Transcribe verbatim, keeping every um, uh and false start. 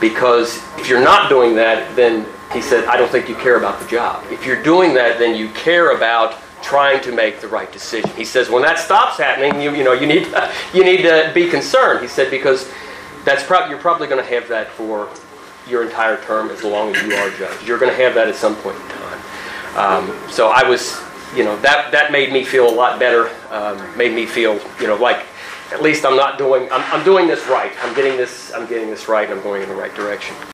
because if you're not doing that, then he said, I don't think you care about the job. If you're doing that, then you care about trying to make the right decision. He says, when that stops happening, you you know you need to, you need to be concerned. He said, because that's prob- you're probably going to have that for your entire term as long as you are judge. You're going to have that at some point in time. Um, so I was, you know, that that made me feel a lot better. Um, made me feel, you know, like at least I'm not doing, I'm, I'm doing this right. I'm getting this, I'm getting this right, and I'm going in the right direction.